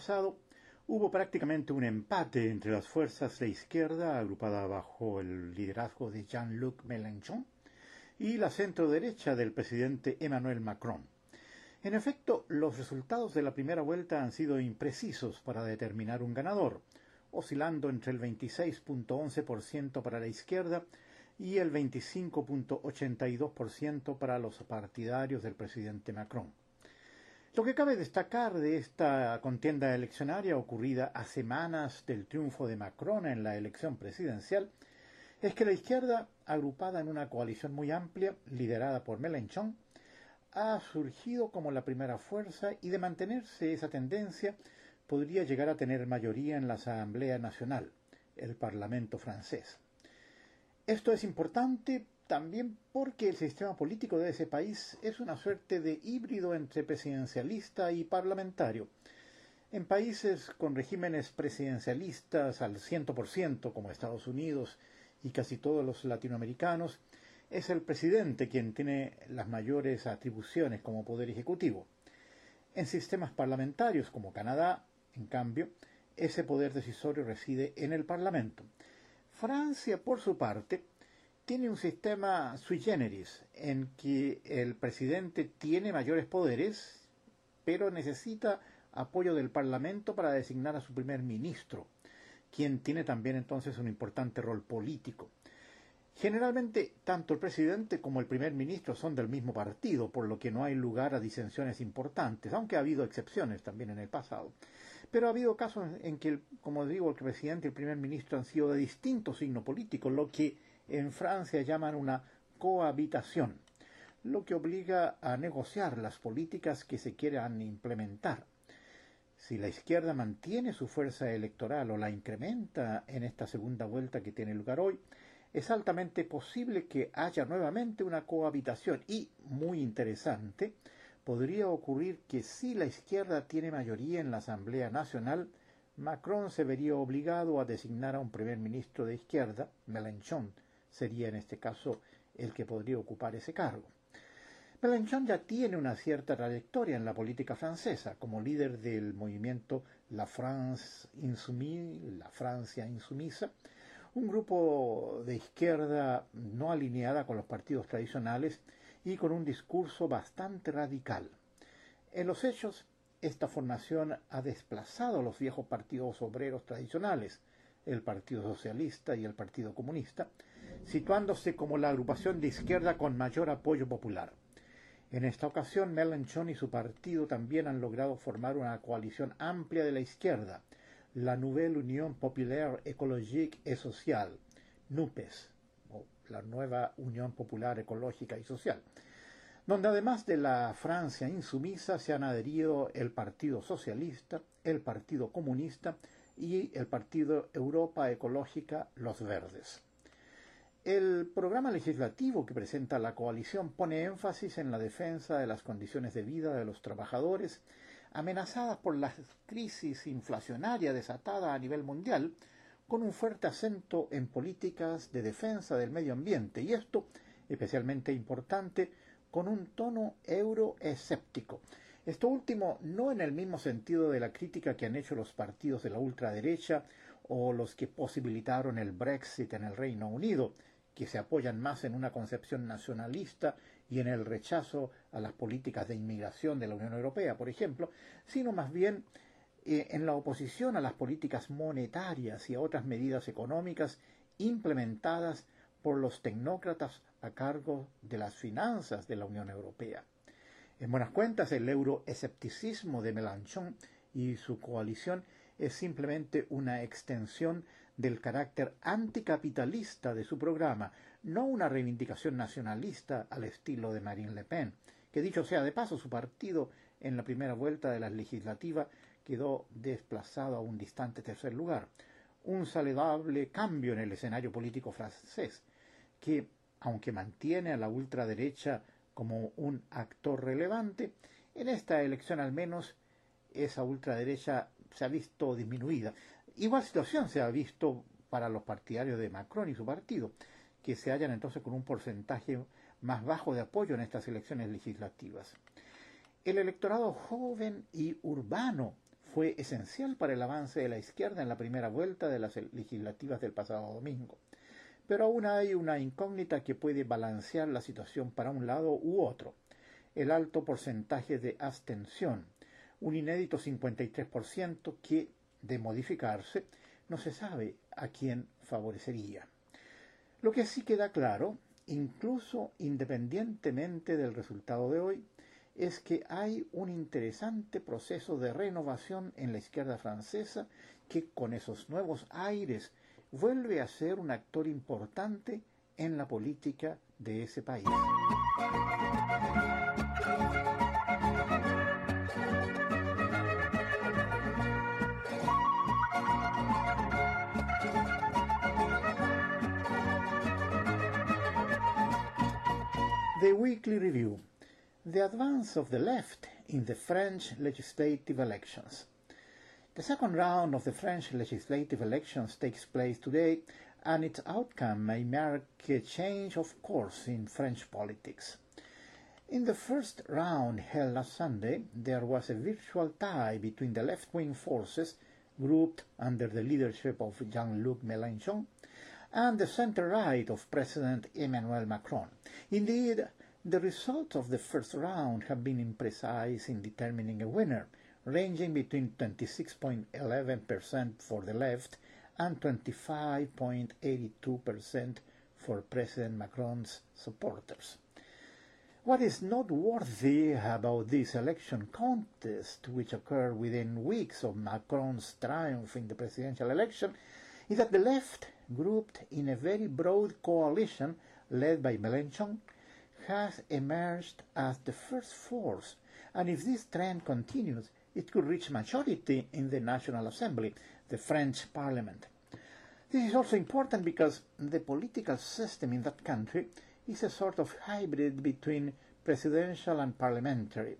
pasado, hubo prácticamente un empate entre las fuerzas de izquierda, agrupada bajo el liderazgo de Jean-Luc Mélenchon, y la centro-derecha del presidente Emmanuel Macron. En efecto, los resultados de la primera vuelta han sido imprecisos para determinar un ganador, oscilando entre el 26.11% para la izquierda y el 25.82% para los partidarios del presidente Macron. Lo que cabe destacar de esta contienda eleccionaria ocurrida a semanas del triunfo de Macron en la elección presidencial es que la izquierda, agrupada en una coalición muy amplia, liderada por Mélenchon, ha surgido como la primera fuerza y de mantenerse esa tendencia podría llegar a tener mayoría en la Asamblea Nacional, el Parlamento francés. Esto es importante también porque el sistema político de ese país es una suerte de híbrido entre presidencialista y parlamentario. En países con regímenes presidencialistas al 100%, como Estados Unidos y casi todos los latinoamericanos, es el presidente quien tiene las mayores atribuciones como poder ejecutivo. En sistemas parlamentarios como Canadá, en cambio, ese poder decisorio reside en el Parlamento. Francia, por su parte, tiene un sistema sui generis, en que el presidente tiene mayores poderes, pero necesita apoyo del Parlamento para designar a su primer ministro, quien tiene también entonces un importante rol político. Generalmente, tanto el presidente como el primer ministro son del mismo partido, por lo que no hay lugar a disensiones importantes, aunque ha habido excepciones también en el pasado. Pero ha habido casos en que, como digo, el presidente y el primer ministro han sido de distinto signo político, lo que en Francia llaman una cohabitación, lo que obliga a negociar las políticas que se quieran implementar. Si la izquierda mantiene su fuerza electoral o la incrementa en esta segunda vuelta que tiene lugar hoy, es altamente posible que haya nuevamente una cohabitación y, muy interesante, podría ocurrir que si la izquierda tiene mayoría en la Asamblea Nacional, Macron se vería obligado a designar a un primer ministro de izquierda, Mélenchon sería en este caso el que podría ocupar ese cargo. Mélenchon ya tiene una cierta trayectoria en la política francesa, como líder del movimiento La France Insoumise, la Francia Insumisa, un grupo de izquierda no alineada con los partidos tradicionales y con un discurso bastante radical. En los hechos, esta formación ha desplazado a los viejos partidos obreros tradicionales, el Partido Socialista y el Partido Comunista, situándose como la agrupación de izquierda con mayor apoyo popular. En esta ocasión, Mélenchon y su partido también han logrado formar una coalición amplia de la izquierda, la Nouvelle Union Populaire Écologique et Sociale, NUPES, o la Nueva Unión Popular Ecológica y Social, donde además de la Francia Insumisa se han adherido el Partido Socialista, el Partido Comunista y el Partido Europa Ecológica Los Verdes. El programa legislativo que presenta la coalición pone énfasis en la defensa de las condiciones de vida de los trabajadores amenazadas por la crisis inflacionaria desatada a nivel mundial, con un fuerte acento en políticas de defensa del medio ambiente, y esto especialmente importante, con un tono euroescéptico. Esto último no en el mismo sentido de la crítica que han hecho los partidos de la ultraderecha o los que posibilitaron el Brexit en el Reino Unido, que se apoyan más en una concepción nacionalista y en el rechazo a las políticas de inmigración de la Unión Europea, por ejemplo, sino más bien en la oposición a las políticas monetarias y a otras medidas económicas implementadas por los tecnócratas a cargo de las finanzas de la Unión Europea. En buenas cuentas, el euroescepticismo de Mélenchon y su coalición es simplemente una extensión del carácter anticapitalista de su programa, no una reivindicación nacionalista al estilo de Marine Le Pen, que dicho sea de paso, su partido en la primera vuelta de la legislativa quedó desplazado a un distante tercer lugar. Un saludable cambio en el escenario político francés, que, aunque mantiene a la ultraderecha como un actor relevante, en esta elección al menos esa ultraderecha se ha visto disminuida. Igual situación se ha visto para los partidarios de Macron y su partido, que se hallan entonces con un porcentaje más bajo de apoyo en estas elecciones legislativas. El electorado joven y urbano fue esencial para el avance de la izquierda en la primera vuelta de las legislativas del pasado domingo. Pero aún hay una incógnita que puede balancear la situación para un lado u otro: el alto porcentaje de abstención, un inédito 53% que, de modificarse, no se sabe a quién favorecería. Lo que sí queda claro, incluso independientemente del resultado de hoy, es que hay un interesante proceso de renovación en la izquierda francesa que, con esos nuevos aires, vuelve a ser un actor importante en la política de ese país. The Weekly Review: The advance of the left in the French legislative elections. The second round of the French legislative elections takes place today, and its outcome may mark a change of course in French politics. In the first round held last Sunday, there was a virtual tie between the left-wing forces, grouped under the leadership of Jean-Luc Mélenchon, and the center-right of President Emmanuel Macron. Indeed, the results of the first round have been imprecise in determining a winner, ranging between 26.11% for the left and 25.82% for President Macron's supporters. What is noteworthy about this election contest, which occurred within weeks of Macron's triumph in the presidential election, is that the left, grouped in a very broad coalition led by Mélenchon, has emerged as the first force, and if this trend continues, it could reach majority in the National Assembly, the French Parliament. This is also important because the political system in that country is a sort of hybrid between presidential and parliamentary.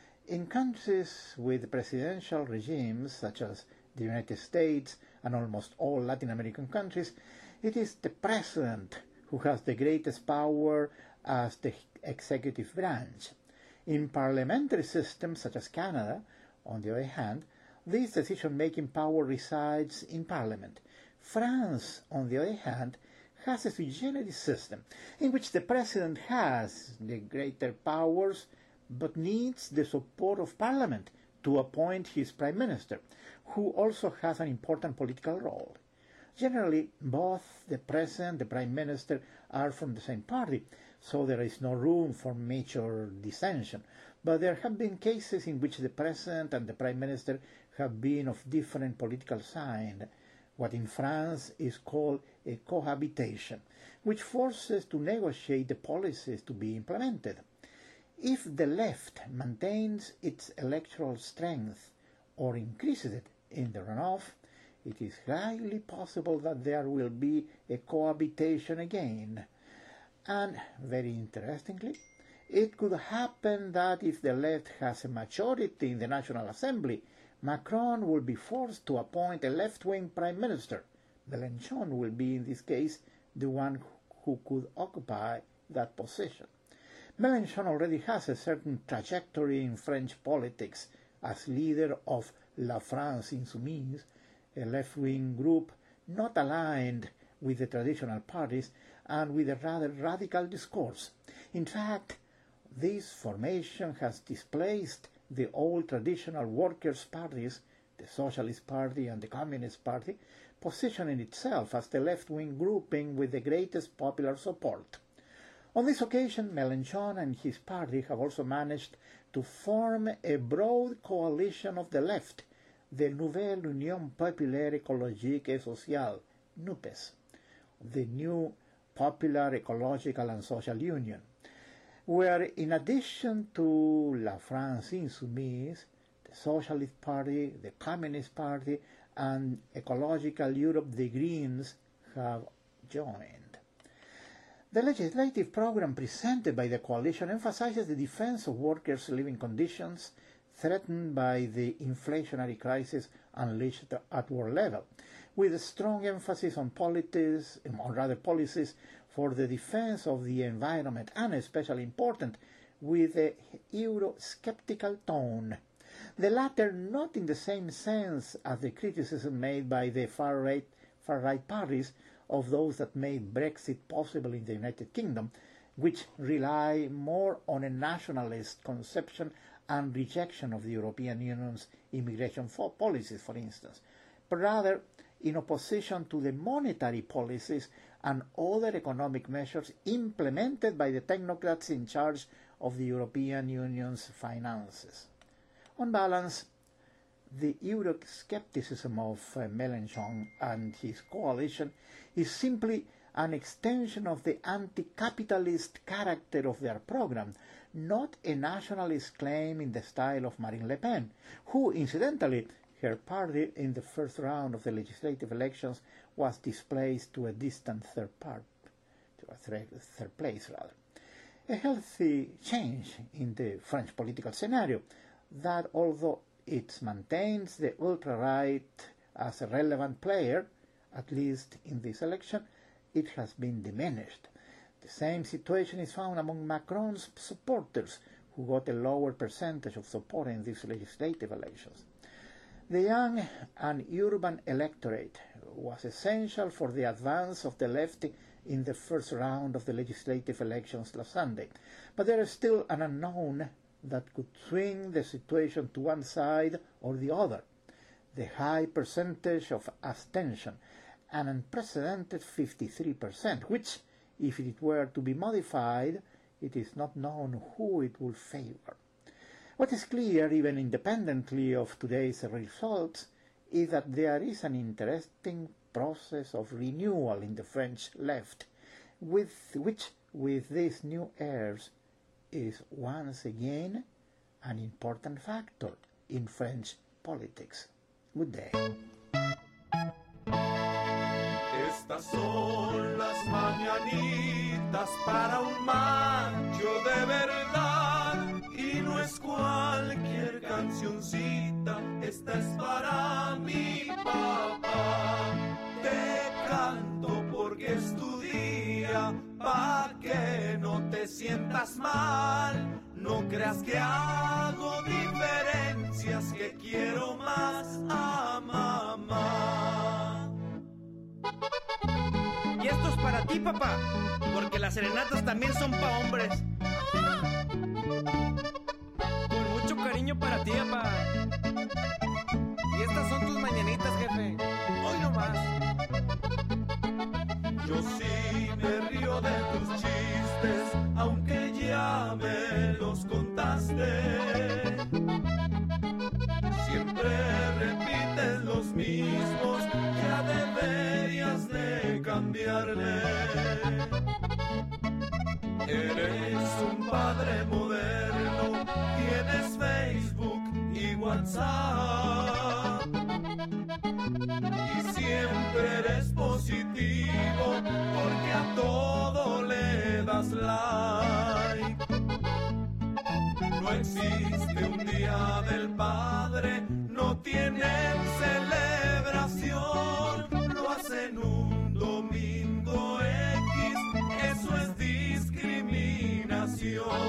In countries with presidential regimes, such as the United States and almost all Latin American countries, it is the president who has the greatest power as the executive branch. In parliamentary systems such as Canada, on the other hand, this decision-making power resides in Parliament. France, on the other hand, has a sui generis system in which the president has the greater powers but needs the support of Parliament to appoint his prime minister, who also has an important political role. Generally, both the president and the prime minister are from the same party, so there is no room for major dissension. But there have been cases in which the president and the prime minister have been of different political sign, what in France is called a cohabitation, which forces to negotiate the policies to be implemented. If the left maintains its electoral strength or increases it in the runoff, it is highly possible that there will be a cohabitation again. And, very interestingly, it could happen that if the left has a majority in the National Assembly, Macron will be forced to appoint a left-wing prime minister. Mélenchon will be, in this case, the one who could occupy that position. Mélenchon already has a certain trajectory in French politics as leader of La France Insoumise, a left-wing group not aligned with the traditional parties and with a rather radical discourse. In fact, this formation has displaced the old traditional workers' parties, the Socialist Party and the Communist Party, positioning itself as the left-wing grouping with the greatest popular support. On this occasion, Mélenchon and his party have also managed to form a broad coalition of the left, the Nouvelle Union Populaire Écologique et Sociale, NUPES, the New Popular Ecological and Social Union, where in addition to La France Insoumise, the Socialist Party, the Communist Party, and Ecological Europe, the Greens, have joined. The legislative program presented by the coalition emphasizes the defense of workers' living conditions threatened by the inflationary crisis unleashed at world level, with a strong emphasis on policies for the defense of the environment, and especially important, with a Euro-skeptical tone. The latter not in the same sense as the criticism made by the far-right parties of those that made Brexit possible in the United Kingdom, which rely more on a nationalist conception and rejection of the European Union's immigration policies, for instance, but rather in opposition to the monetary policies and other economic measures implemented by the technocrats in charge of the European Union's finances. On balance, the Euroscepticism of Mélenchon and his coalition is simply an extension of the anti-capitalist character of their program, not a nationalist claim in the style of Marine Le Pen, who, incidentally, her party in the first round of the legislative elections was displaced to a distant third place. A healthy change in the French political scenario that, although it maintains the ultra-right as a relevant player, at least in this election, it has been diminished. The same situation is found among Macron's supporters, who got a lower percentage of support in these legislative elections. The young and urban electorate was essential for the advance of the left in the first round of the legislative elections last Sunday, but there is still an unknown that could swing the situation to one side or the other. The high percentage of abstention, an unprecedented 53%, which, if it were to be modified, it is not known who it will favor. What is clear, even independently of today's results, is that there is an interesting process of renewal in the French left, which, with these new heirs, is once again an important factor in French politics. Good day. Estas son las mañanitas para un macho de verdad, y no es cualquier cancioncita, esta es para mi papá. Te canto porque es tu día, pa' que no te sientas mal. No creas que hago diferencias, que quiero más a mamá. Y esto es para ti, papá, porque las serenatas también son pa' hombres. Con mucho cariño para ti, papá. Y estas son tus mañanitas, jefe. Hoy nomás. Yo sí me río de tus chistes, aunque ya me los contaste. Siempre repites los mismos, ya deberías de cambiarle. Eres un padre moderno, tienes Facebook y WhatsApp, y siempre eres positivo porque a todo le das like. No existe un día del padre, no tienen celebración, lo hacen un domingo X, eso es discriminación.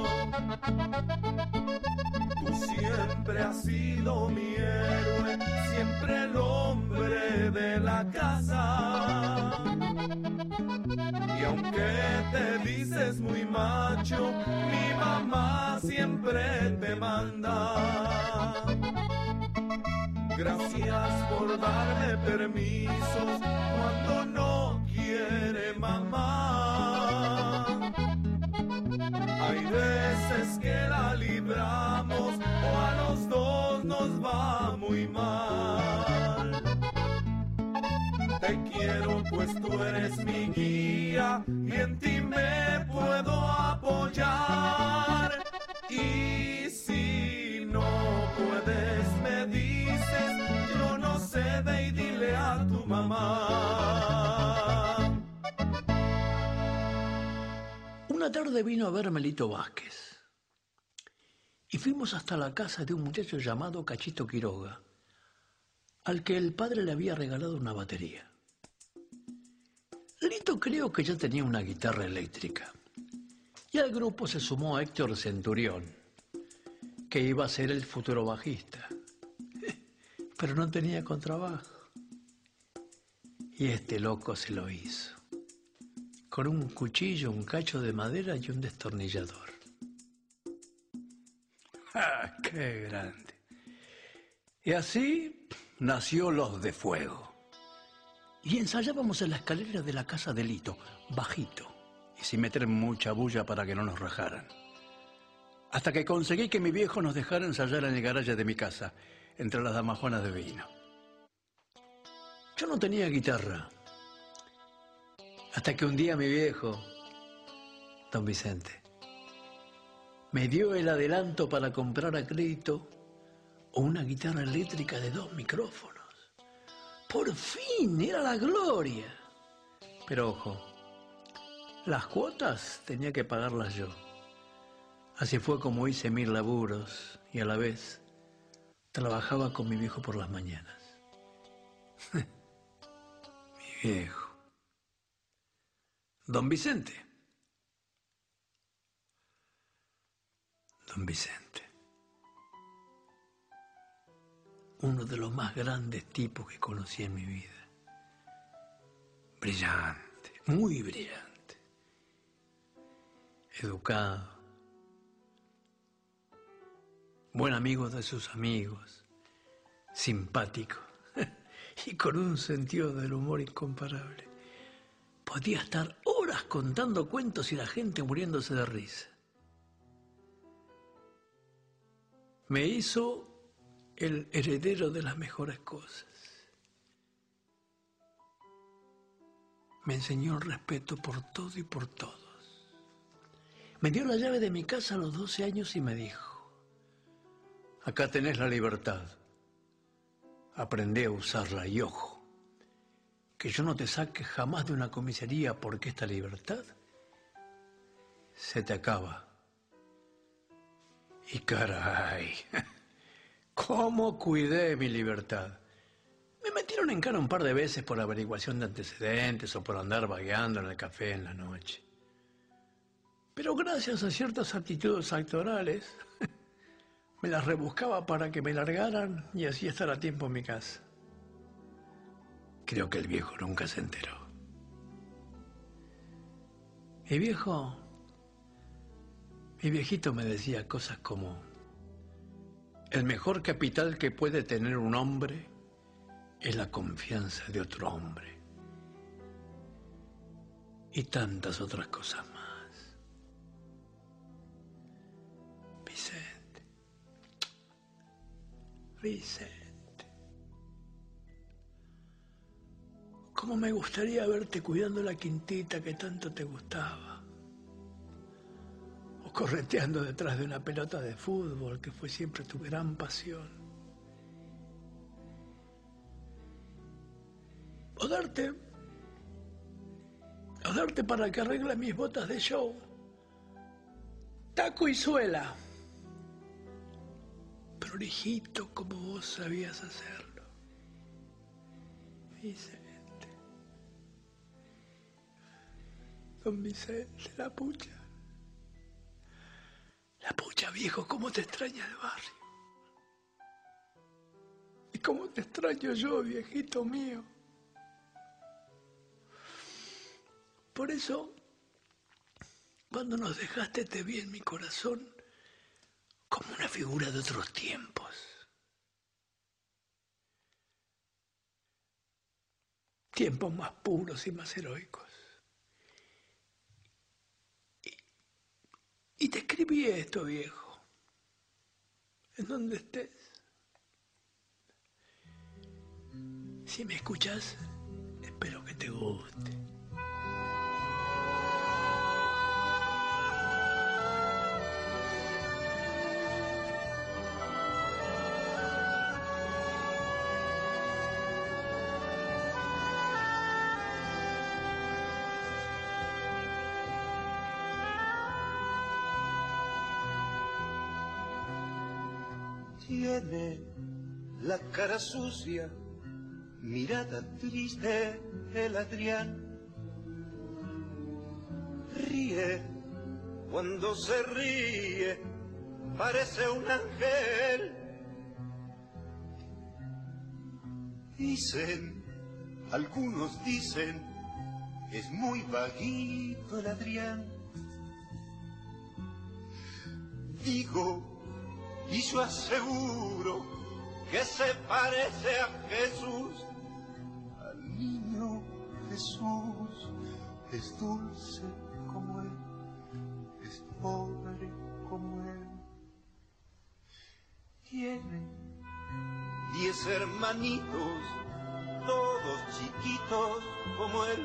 Tú siempre has sido mi héroe, siempre el hombre de la casa. Y aunque te dices muy macho, mi mamá siempre te manda. Gracias por darme permisos cuando no quiere mamá. Hay veces que la libramos o a los dos nos va muy mal. Te quiero pues tú eres mi guía y en ti me puedo apoyar. Y si no puedes me dices, yo no sé, ve y dile a tu mamá. Una tarde vino a verme Lito Vázquez y fuimos hasta la casa de un muchacho llamado Cachito Quiroga, al que el padre le había regalado una batería. Lito creo que ya tenía una guitarra eléctrica y al grupo se sumó Héctor Centurión, que iba a ser el futuro bajista, pero no tenía contrabajo. Y este loco se lo hizo, con un cuchillo, un cacho de madera y un destornillador. ¡Ah, qué grande! Y así nació Los de Fuego. Y ensayábamos en la escalera de la casa de Lito, bajito, y sin meter mucha bulla para que no nos rajaran. Hasta que conseguí que mi viejo nos dejara ensayar en el garaje de mi casa, entre las damajuanas de vino. Yo no tenía guitarra, hasta que un día mi viejo, don Vicente, me dio el adelanto para comprar a crédito una guitarra eléctrica de 2 micrófonos. ¡Por fin! ¡Era la gloria! Pero ojo, las cuotas tenía que pagarlas yo. Así fue como hice 1000 laburos y a la vez trabajaba con mi viejo por las mañanas. Mi viejo. Don Vicente. Don Vicente. Uno de los más grandes tipos que conocí en mi vida. Brillante, muy brillante. Educado. Buen amigo de sus amigos. Simpático. Y con un sentido del humor incomparable. Podía estar horas contando cuentos y la gente muriéndose de risa. Me hizo el heredero de las mejores cosas. Me enseñó el respeto por todo y por todos. Me dio la llave de mi casa a los 12 años y me dijo: acá tenés la libertad. Aprendé a usarla y ojo, que yo no te saque jamás de una comisaría porque esta libertad se te acaba. Y caray, ¿cómo cuidé mi libertad? Me metieron en cara un par de veces por averiguación de antecedentes o por andar vagueando en el café en la noche. Pero gracias a ciertas actitudes actorales, me las rebuscaba para que me largaran y así estar a tiempo en mi casa. Creo que el viejo nunca se enteró. Mi viejito me decía cosas como: el mejor capital que puede tener un hombre es la confianza de otro hombre. Y tantas otras cosas más. Vicente, cómo me gustaría verte cuidando la quintita que tanto te gustaba, o correteando detrás de una pelota de fútbol que fue siempre tu gran pasión, o darte para que arregle mis botas de show, taco y suela, prolijito como vos sabías hacerlo. Vicente. Don Vicente, la pucha. La pucha, viejo, cómo te extraña el barrio. Y cómo te extraño yo, viejito mío. Por eso, cuando nos dejaste, te vi en mi corazón como una figura de otros tiempos. Tiempos más puros y más heroicos. Y te escribí esto, viejo. En donde estés. Si me escuchas, espero que te guste. Tiene la cara sucia, mirada triste el Adrián. Ríe cuando se ríe, parece un ángel. Dicen, algunos dicen, es muy vaguito el Adrián. Digo, y yo aseguro que se parece a Jesús, al niño Jesús. Es dulce como él, es pobre como él. Tiene 10 hermanitos, todos chiquitos como él.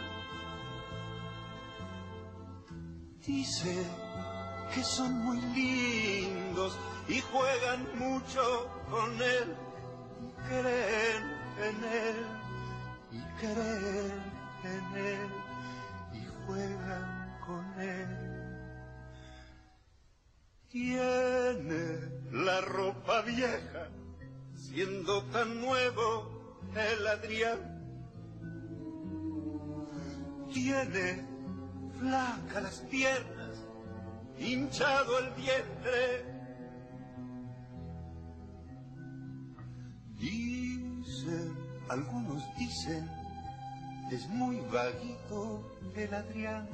Dice que son muy lindos y juegan mucho con él, y creen en él, y creen en él, y juegan con él. Tiene la ropa vieja, siendo tan nuevo el Adrián. Tiene flacas las piernas, hinchado el vientre. Dicen, algunos dicen, es muy vaguito el Adrián.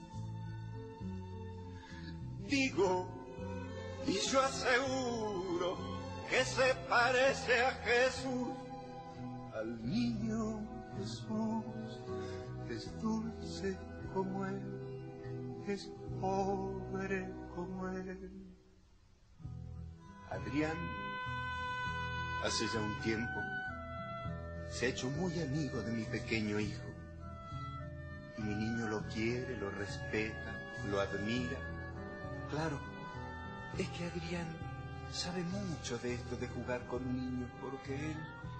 Digo, y yo aseguro que se parece a Jesús, al niño Jesús. Es dulce como él, es pobre como él. Adrián, hace ya un tiempo, se ha hecho muy amigo de mi pequeño hijo. Y mi niño lo quiere, lo respeta, lo admira. Claro, es que Adrián sabe mucho de esto de jugar con niños, porque él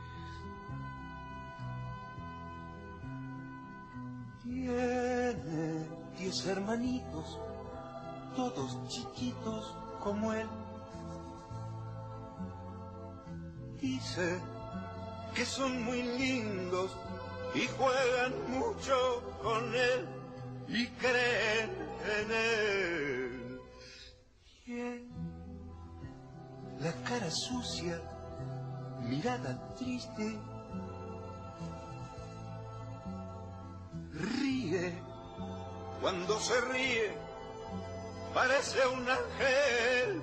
tiene 10 hermanitos, todos chiquitos como él. Dice que son muy lindos y juegan mucho con él y creen en él. Tiene la cara sucia, mirada triste, ríe, cuando se ríe parece un ángel.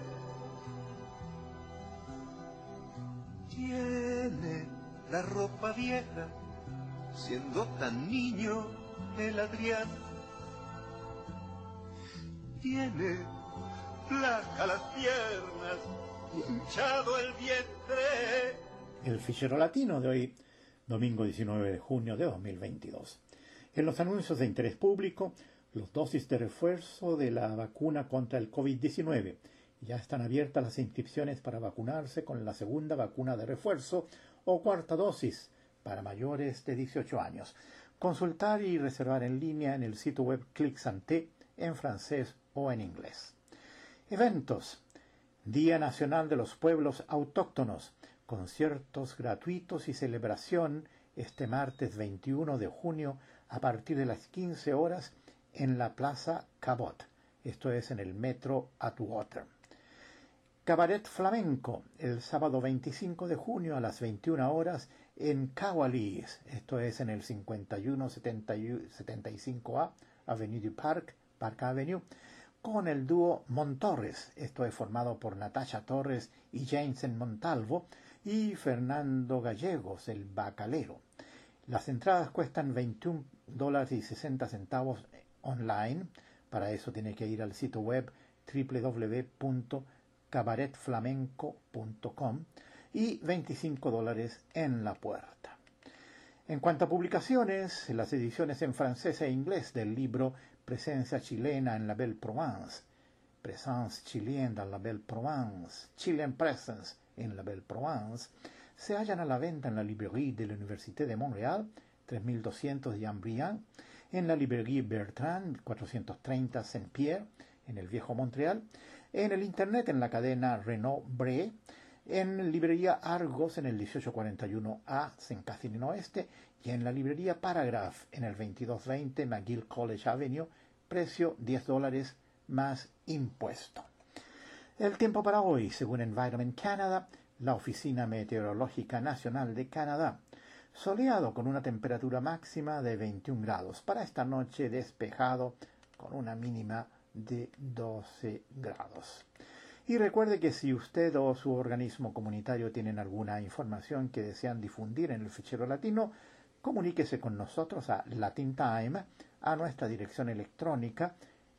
Tiene la ropa vieja, siendo tan niño el Adrián. Tiene flacas las piernas, hinchado el vientre. El fichero latino de hoy, domingo 19 de junio de 2022. En los anuncios de interés público, los dosis de refuerzo de la vacuna contra el COVID-19. Ya están abiertas las inscripciones para vacunarse con la segunda vacuna de refuerzo o cuarta dosis para mayores de 18 años. Consultar y reservar en línea en el sitio web Clic Santé en francés o en inglés. Eventos. Día Nacional de los Pueblos Autóctonos. Conciertos gratuitos y celebración este martes 21 de junio a partir de las 15 horas en la Plaza Cabot. Esto es en el metro Atwater. Cabaret Flamenco, el sábado 25 de junio a las 21 horas en Cahualis, esto es en el 5175A Avenue du Parc, Park Avenue, con el dúo Montorres, esto es formado por Natasha Torres y Jensen Montalvo, y Fernando Gallegos, el bacalero. Las entradas cuestan $21.60 online, para eso tiene que ir al sitio web www.cabaretflamenco.com y $25 en la puerta. En cuanto a publicaciones, las ediciones en francés e inglés del libro Presencia chilena en la Belle Provence, Présence chilienne dans la Belle Provence, Chilean Presence en la Belle Provence, se hallan a la venta en la librería de la Université de Montréal, 3200 Jean-Briand, en la librería Bertrand, 430 Saint-Pierre, en el Viejo Montreal, en el Internet en la cadena Renaud Bré, en librería Argos en el 1841A St. Catherine Oeste y en la librería Paragraph en el 2220 McGill College Avenue, precio $10 más impuesto. El tiempo para hoy, según Environment Canada, la Oficina Meteorológica Nacional de Canadá. Soleado con una temperatura máxima de 21 grados. Para esta noche despejado con una mínima de 12 grados. Y recuerde que si usted o su organismo comunitario tienen alguna información que desean difundir en el fichero latino, comuníquese con nosotros a LatinTime, a nuestra dirección electrónica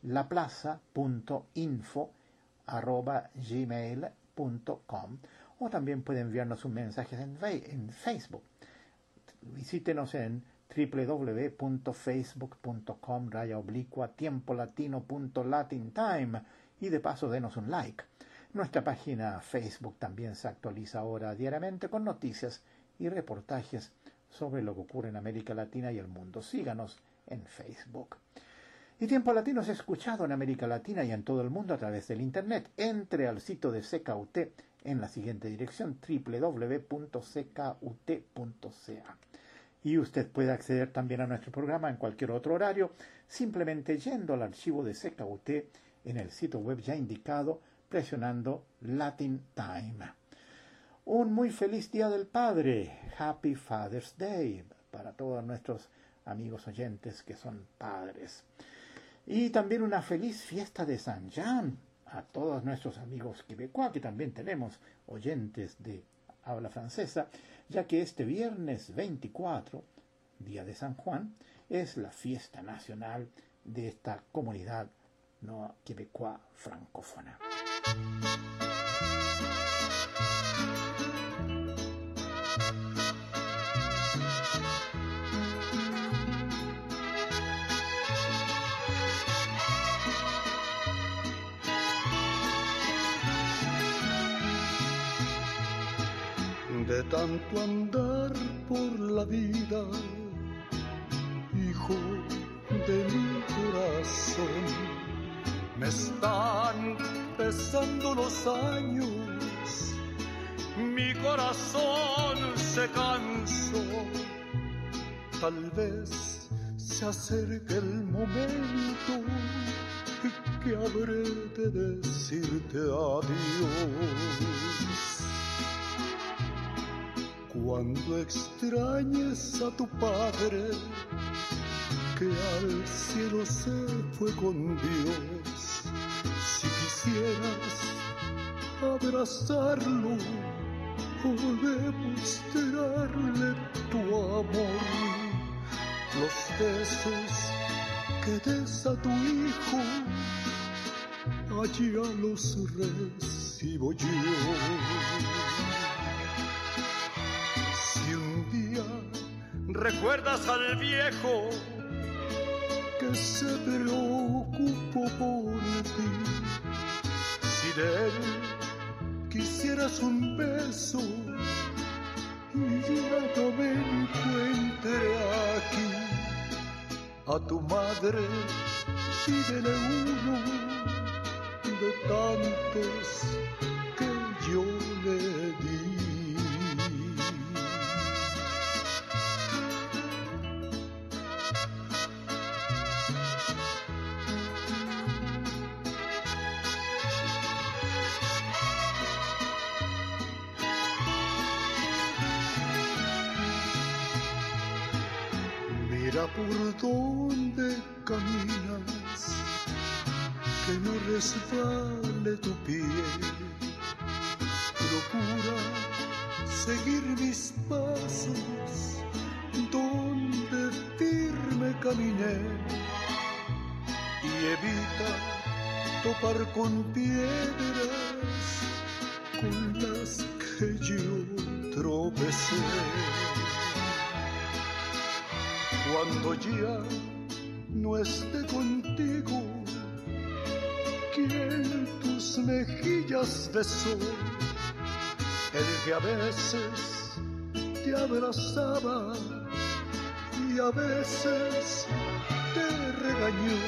laplaza.info@gmail.com, o también puede enviarnos un mensaje en Facebook. Visítenos en www.facebook.com/tiempolatino.latintime y de paso denos un like. Nuestra página Facebook también se actualiza ahora diariamente con noticias y reportajes sobre lo que ocurre en América Latina y el mundo. Síganos en Facebook. Y Tiempo Latino es escuchado en América Latina y en todo el mundo a través del Internet. Entre al sitio de CKUT en la siguiente dirección: www.ckut.ca. Y usted puede acceder también a nuestro programa en cualquier otro horario, simplemente yendo al archivo de CKUT en el sitio web ya indicado, presionando Latin Time. Un muy feliz Día del Padre, Happy Father's Day, para todos nuestros amigos oyentes que son padres. Y también una feliz fiesta de San Jean a todos nuestros amigos quebecois, que también tenemos oyentes de habla francesa, ya que este viernes 24, día de San Juan, es la fiesta nacional de esta comunidad no quebecois francófona. De tanto andar por la vida, hijo de mi corazón, me están pesando los años, mi corazón se cansó. Tal vez se acerque el momento que habré de decirte adiós. Cuando extrañes a tu padre, que al cielo se fue con Dios, si quisieras abrazarlo o demostrarle tu amor, los besos que des a tu hijo, allá los recibo yo. ¿Recuerdas al viejo que se preocupó por ti? Si de él quisieras un beso y ya no me encuentre aquí, a tu madre pídele uno de tantos que yo le di. Por donde caminas, que no resbale tu pie. Procura seguir mis pasos donde firme caminé y evita topar con piedras con las que yo tropecé. Cuando ya no esté contigo, quien tus mejillas besó, el que a veces te abrazaba y a veces te regañó,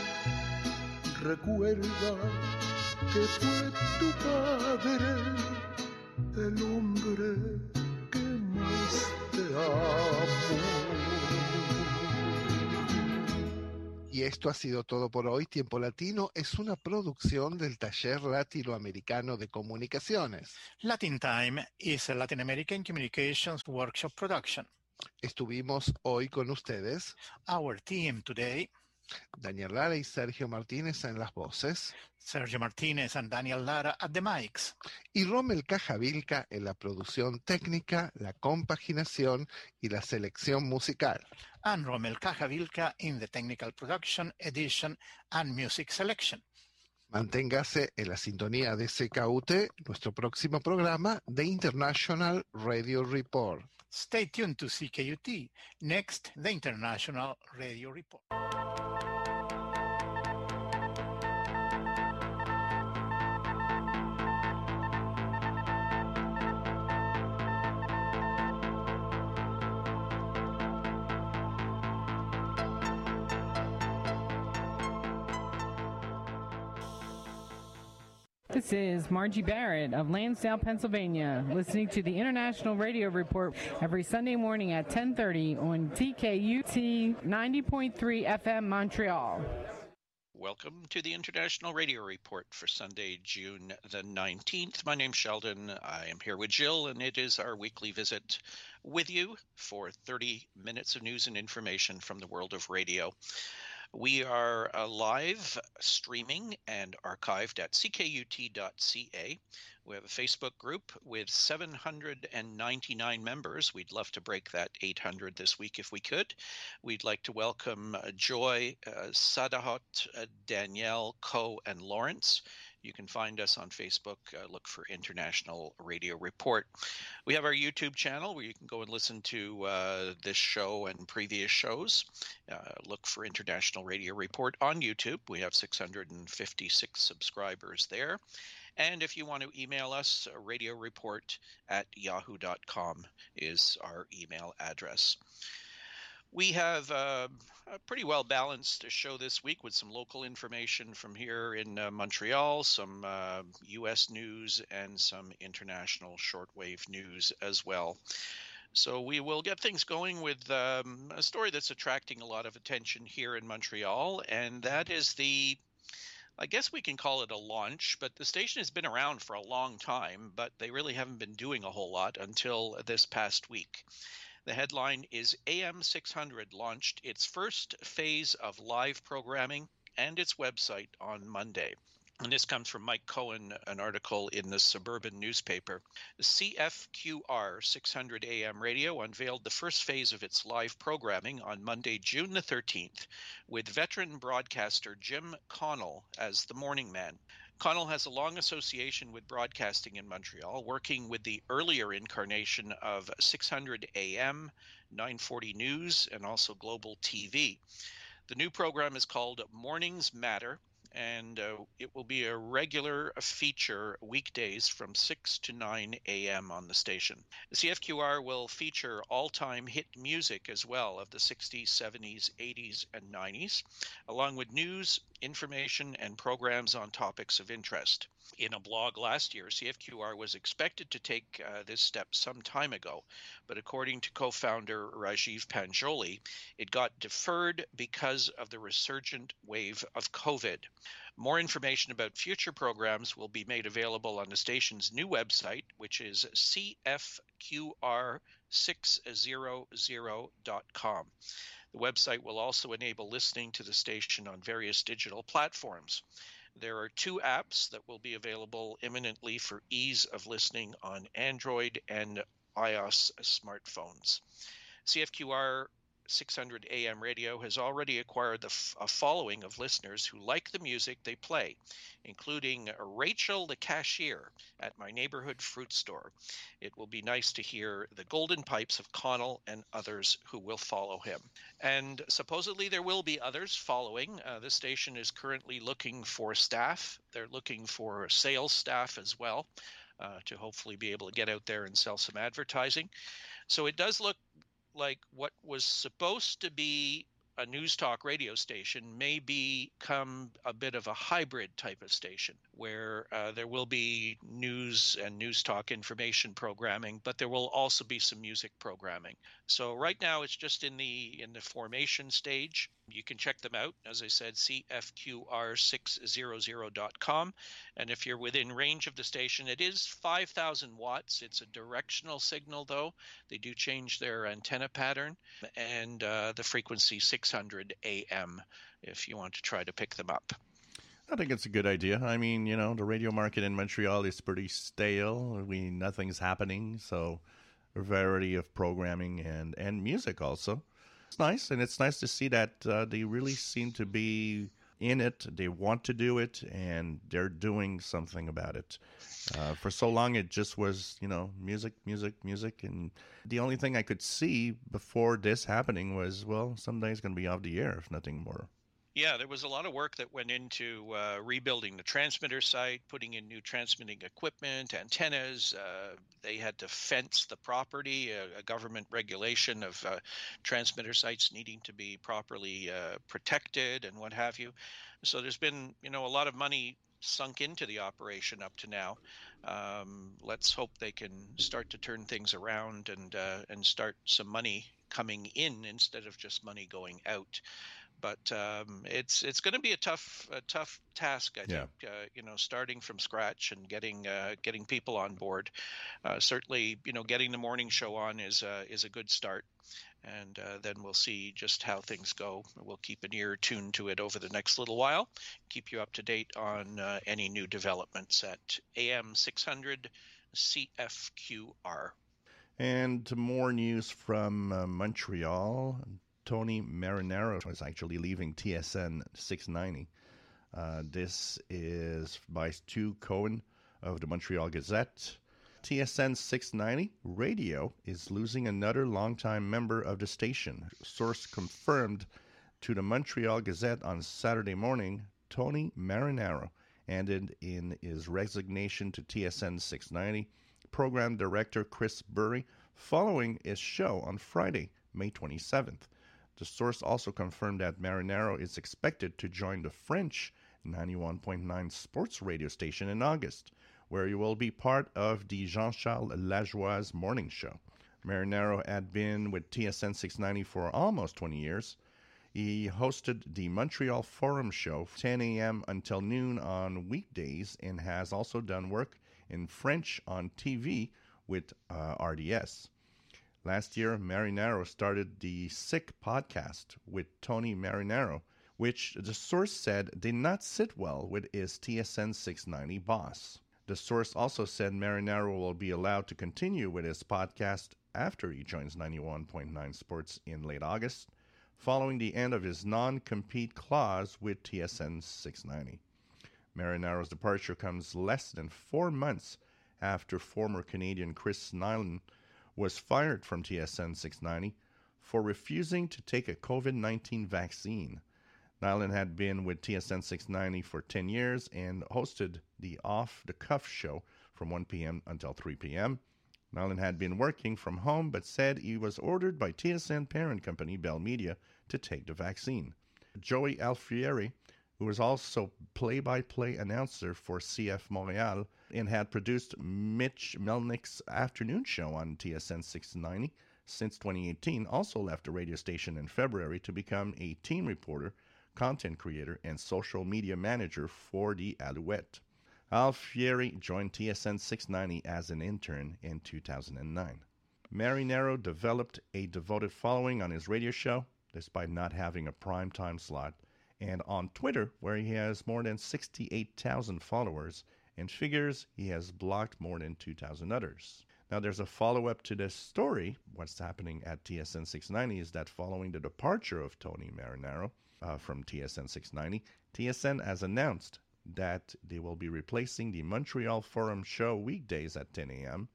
recuerda que fue tu padre, el hombre que más te amó. Y esto ha sido todo por hoy. Tiempo Latino es una producción del Taller Latinoamericano de Comunicaciones. Latin Time is a Latin American Communications Workshop production. Estuvimos hoy con ustedes Our team today, Daniel Lara y Sergio Martínez en las voces, Sergio Martinez and Daniel Lara at the mics, y Rommel Cajavilca en la producción técnica, la compaginación y la selección musical. and Rommel Cajavilca in the technical production, edition, and music selection. Manténgase en la sintonía de CKUT, nuestro próximo programa de International Radio Report. Stay tuned to CKUT. Next, the International Radio Report. This is Margie Barrett of Lansdale, Pennsylvania, listening to the International Radio Report every Sunday morning at 10:30 on TKUT 90.3 FM Montreal. Welcome to the International Radio Report for Sunday, June the 19th. My name's Sheldon. I am here with Jill, and it is our weekly visit with you for 30 minutes of news and information from the world of radio. We are live streaming and archived at ckut.ca. We have a Facebook group with 799 members. We'd love to break that 800 this week if we could. We'd like to welcome Joy, Sadahot, Danielle, Co, and Lawrence. You can find us on Facebook. Look for International Radio Report. We have our YouTube channel where you can go and listen to this show and previous shows. Look for International Radio Report on YouTube. We have 656 subscribers there. And if you want to email us, radioreport@yahoo.com is our email address. We have a pretty well-balanced show this week with some local information from here in Montreal, some U.S. news, and some international shortwave news as well. So we will get things going with a story that's attracting a lot of attention here in Montreal, and that is I guess we can call it a launch, but the station has been around for a long time, but they really haven't been doing a whole lot until this past week. The headline is AM 600 launched its first phase of live programming and its website on Monday. And this comes from Mike Cohen, an article in the Suburban newspaper. CFQR 600 AM radio unveiled the first phase of its live programming on Monday, June the 13th, with veteran broadcaster Jim Connell as the morning man. Connell has a long association with broadcasting in Montreal, working with the earlier incarnation of 600 AM, 940 News, and also Global TV. The new program is called Mornings Matter, and it will be a regular feature weekdays from 6 to 9 a.m. on the station. The CFQR will feature all-time hit music as well of the 60s, 70s, 80s, and 90s, along with news, information, and programs on topics of interest. In a blog last year, CFQR was expected to take this step some time ago, but according to co-founder Rajiv Panjoli, it got deferred because of the resurgent wave of COVID. More information about future programs will be made available on the station's new website, which is cfqr600.com. The website will also enable listening to the station on various digital platforms. There are 2 apps that will be available imminently for ease of listening on Android and iOS smartphones. CFQR 600 AM radio has already acquired a following of listeners who like the music they play, including Rachel the cashier at my neighborhood fruit store. It will be nice to hear the golden pipes of Connell and others who will follow him. And supposedly there will be others following. The station is currently looking for staff. They're looking for sales staff as well, to hopefully be able to get out there and sell some advertising. So it does look like what was supposed to be a news talk radio station may become a bit of a hybrid type of station where there will be news and news talk information programming, but there will also be some music programming. So right now it's just in the formation stage. You can check them out, as I said, cfqr600.com. And if you're within range of the station, it is 5,000 watts. It's a directional signal, though. They do change their antenna pattern. And the frequency 600 AM if you want to try to pick them up. I think it's a good idea. I mean, the radio market in Montreal is pretty stale. Nothing's happening, so a variety of programming and music also. It's nice, and it's nice to see that they really seem to be in it. They want to do it, and they're doing something about it. For so long, it just was, music, and the only thing I could see before this happening was, well, someday it's going to be off the air, if nothing more. Yeah, there was a lot of work that went into rebuilding the transmitter site, putting in new transmitting equipment, antennas. They had to fence the property, a government regulation of transmitter sites needing to be properly protected and what have you. So there's been, a lot of money sunk into the operation up to now. Let's hope they can start to turn things around and start some money coming in instead of just money going out. But it's going to be a tough task, I think. Starting from scratch and getting people on board. Certainly, getting the morning show on is a good start, and then we'll see just how things go. We'll keep an ear tuned to it over the next little while. Keep you up to date on any new developments at AM 600 CFQR. And more news from Montreal. Tony Marinaro is actually leaving TSN 690. This is by Stu Cohen of the Montreal Gazette. TSN 690 radio is losing another longtime member of the station. Source confirmed to the Montreal Gazette on Saturday morning, Tony Marinaro handed in his resignation to TSN 690 program director Chris Burry following his show on Friday, May 27th. The source also confirmed that Marinaro is expected to join the French 91.9 sports radio station in August, where he will be part of the Jean-Charles Lajoie's morning show. Marinaro had been with TSN 690 for almost 20 years. He hosted the Montreal Forum show 10 a.m. until noon on weekdays and has also done work in French on TV with RDS. Last year, Marinaro started the Sick podcast with Tony Marinaro, which the source said did not sit well with his TSN 690 boss. The source also said Marinaro will be allowed to continue with his podcast after he joins 91.9 Sports in late August, following the end of his non-compete clause with TSN 690. Marinaro's departure comes less than 4 months after former Canadian Chris Nilan was fired from TSN 690 for refusing to take a COVID-19 vaccine. Nilan had been with TSN 690 for 10 years and hosted the Off the Cuff show from 1 p.m. until 3 p.m. Nilan had been working from home but said he was ordered by TSN parent company Bell Media to take the vaccine. Joey Alfieri, who was also play-by-play announcer for CF Montréal and had produced Mitch Melnick's afternoon show on TSN 690 since 2018, also left the radio station in February to become a team reporter, content creator, and social media manager for the Alouette. Alfieri joined TSN 690 as an intern in 2009. Marinaro developed a devoted following on his radio show, despite not having a primetime slot, and on Twitter, where he has more than 68,000 followers, and figures he has blocked more than 2,000 others. Now, there's a follow-up to this story. What's happening at TSN 690 is that following the departure of Tony Marinaro from TSN 690, TSN has announced that they will be replacing the Montreal Forum show weekdays at 10 a.m.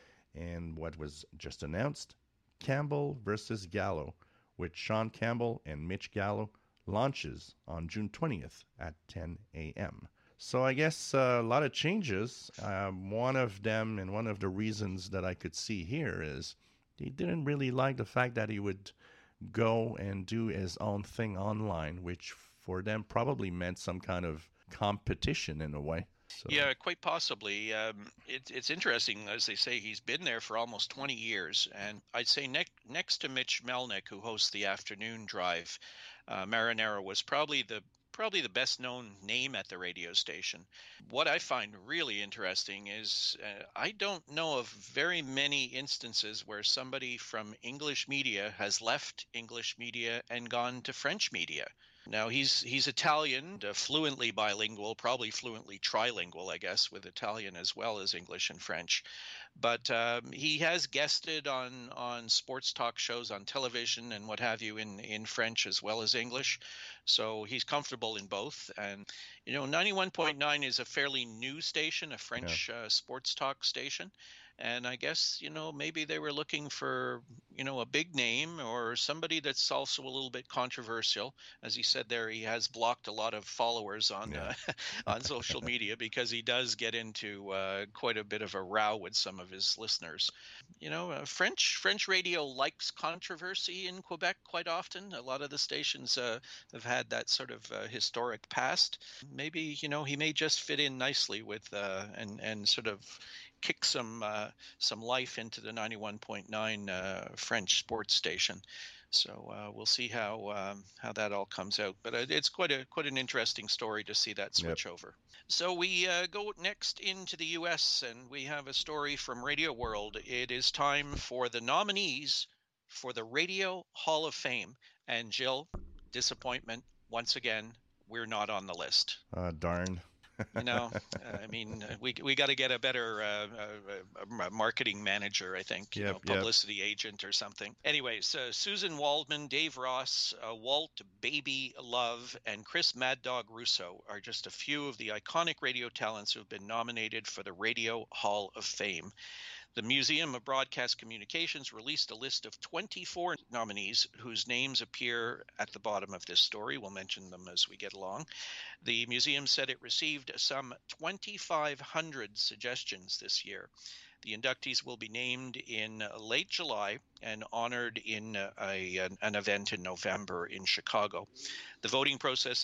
And what was just announced, Campbell versus Gallo, with Sean Campbell and Mitch Gallo, launches on June 20th at 10 a.m. So I guess a lot of changes. One of them, and one of the reasons that I could see here, is he didn't really like the fact that he would go and do his own thing online, which for them probably meant some kind of competition in a way. So. Yeah, quite possibly. It's interesting, as they say, he's been there for almost 20 years. And I'd say next to Mitch Melnick, who hosts the afternoon drive, Marinaro was probably the best known name at the radio station. What I find really interesting is I don't know of very many instances where somebody from English media has left English media and gone to French media. Now, he's Italian, fluently bilingual, probably fluently trilingual, I guess, with Italian as well as English and French. But he has guested on sports talk shows on television and what have you in French as well as English. So he's comfortable in both. And, 91.9 is a fairly new station, a French sports talk station. And I guess, maybe they were looking for, a big name or somebody that's also a little bit controversial. As he said there, he has blocked a lot of followers on on social media because he does get into quite a bit of a row with some of his listeners. French radio likes controversy in Quebec quite often. A lot of the stations have had that sort of historic past. Maybe, he may just fit in nicely with and sort of kick some life into the 91.9 French sports station. So we'll see how that all comes out. But it's quite an interesting story to see that switch over. So we go next into the U.S. and we have a story from Radio World. It is time for the nominees for the Radio Hall of Fame. And Jill, disappointment once again. We're not on the list. Darn. We got to get a better marketing manager, I think, publicity agent or something. Anyways, Susan Waldman, Dave Ross, Walt Baby Love, and Chris Mad Dog Russo are just a few of the iconic radio talents who have been nominated for the Radio Hall of Fame. The Museum of Broadcast Communications released a list of 24 nominees whose names appear at the bottom of this story. We'll mention them as we get along. The museum said it received some 2,500 suggestions this year. The inductees will be named in late July and honored in an event in November in Chicago. The voting process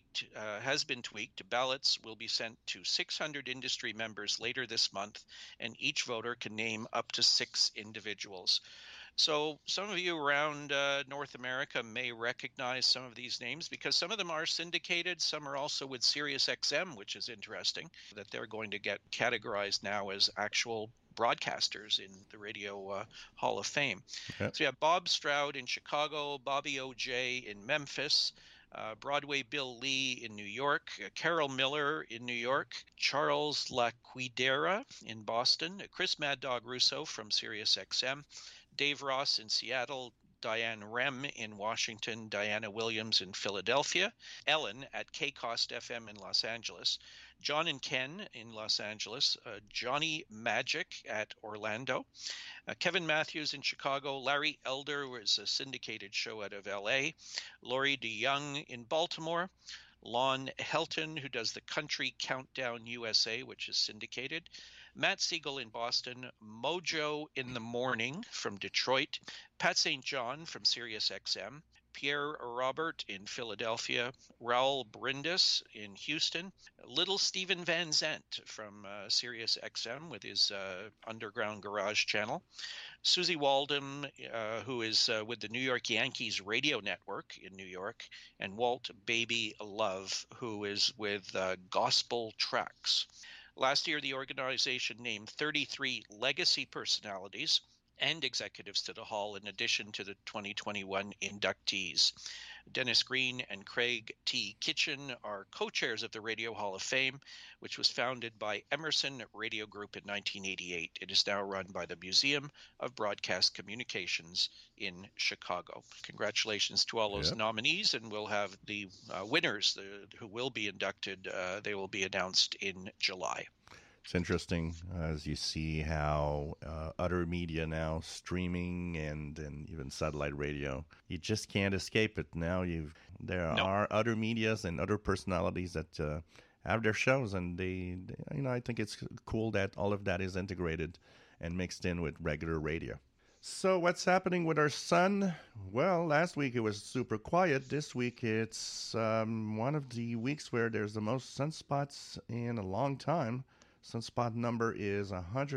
has been tweaked. Ballots will be sent to 600 industry members later this month, and each voter can name up to 6 individuals. So some of you around North America may recognize some of these names because some of them are syndicated. Some are also with SiriusXM, which is interesting, that they're going to get categorized now as actual broadcasters in the Radio Hall of Fame. Okay. So you have Bob Stroud in Chicago, Bobby O.J. in Memphis, Broadway Bill Lee in New York, Carol Miller in New York, Charles Laquidera in Boston, Chris Mad Dog Russo from SiriusXM, Dave Ross in Seattle, Diane Rem in Washington, Diana Williams in Philadelphia, Ellen at K-Cost FM in Los Angeles, John and Ken in Los Angeles, Johnny Magic at Orlando, Kevin Matthews in Chicago, Larry Elder was a syndicated show out of L.A., Laurie DeYoung in Baltimore, Lon Helton, who does the Country Countdown USA, which is syndicated, Matt Siegel in Boston, Mojo in the Morning from Detroit, Pat St. John from SiriusXM, Pierre Robert in Philadelphia, Raul Brindis in Houston, Little Steven Van Zandt from SiriusXM with his Underground Garage channel, Susie Waldman, who is with the New York Yankees Radio Network in New York, and Walt Baby Love, who is with Gospel Tracks. Last year, the organization named 33 legacy personalities and executives to the Hall in addition to the 2021 inductees. Dennis Green and Craig T. Kitchen are co-chairs of the Radio Hall of Fame, which was founded by Emerson Radio Group in 1988. It is now run by the Museum of Broadcast Communications in Chicago. Congratulations to all those nominees, and we'll have the winners who will be inducted. They will be announced in July. It's interesting as you see how other media now, streaming and even satellite radio, you just can't escape it. Now there are other medias and other personalities that have their shows, and they I think it's cool that all of that is integrated and mixed in with regular radio. So what's happening with our sun? Well, last week it was super quiet. This week it's one of the weeks where there's the most sunspots in a long time. Sunspot number is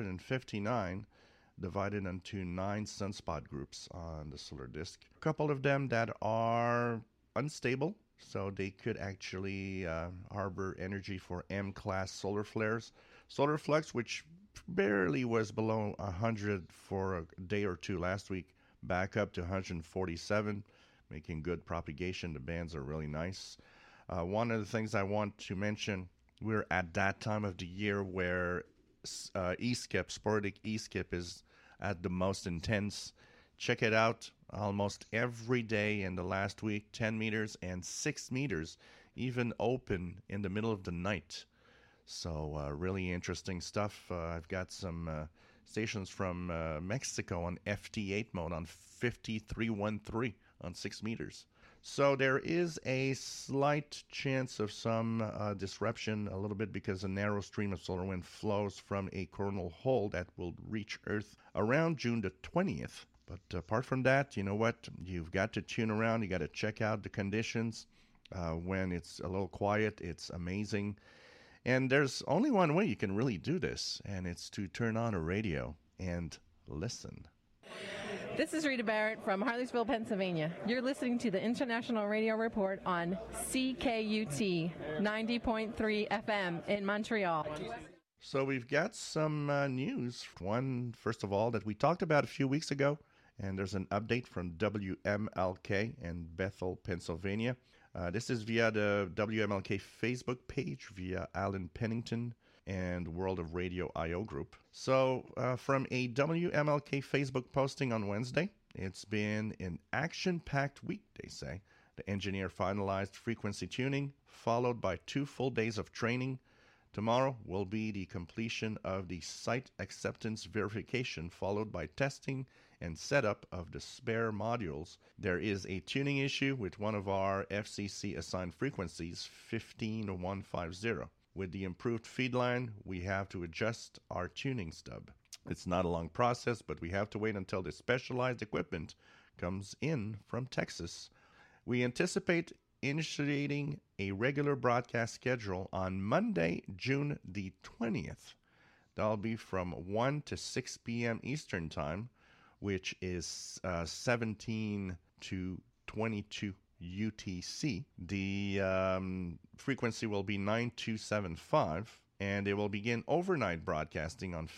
159, divided into 9 sunspot groups on the solar disk. A couple of them that are unstable, so they could actually harbor energy for M-class solar flares. Solar flux, which barely was below 100 for a day or two last week, back up to 147, making good propagation. The bands are really nice. One of the things I want to mention, we're at that time of the year where E-skip, sporadic E-skip, is at the most intense. Check it out almost every day in the last week, 10 meters and 6 meters, even open in the middle of the night. So really interesting stuff. I've got some stations from Mexico on FT8 mode on 5313 on 6 meters. So there is a slight chance of some disruption a little bit because a narrow stream of solar wind flows from a coronal hole that will reach Earth around June the 20th. But apart from that, you know what? You've got to tune around. You got to check out the conditions. When it's a little quiet, it's amazing. And there's only one way you can really do this, and it's to turn on a radio and listen. This is Rita Barrett from Harleysville, Pennsylvania. You're listening to the International Radio Report on CKUT 90.3 FM in Montreal. So we've got some news. One, first of all, that we talked about a few weeks ago, and there's an update from WMLK in Bethel, Pennsylvania. This is via the WMLK Facebook page, via Alan Pennington and World of Radio I.O. group. So from a WMLK Facebook posting on Wednesday, it's been an action-packed week, they say. The engineer finalized frequency tuning, followed by 2 full days of training. Tomorrow will be the completion of the site acceptance verification, followed by testing and setup of the spare modules. There is a tuning issue with one of our FCC assigned frequencies, 15150. With the improved feed line, we have to adjust our tuning stub. It's not a long process, but we have to wait until the specialized equipment comes in from Texas. We anticipate initiating a regular broadcast schedule on Monday, June the 20th. That'll be from 1 to 6 p.m. Eastern Time, which is 17 to 22 UTC. The frequency will be 9275, and it will begin overnight broadcasting on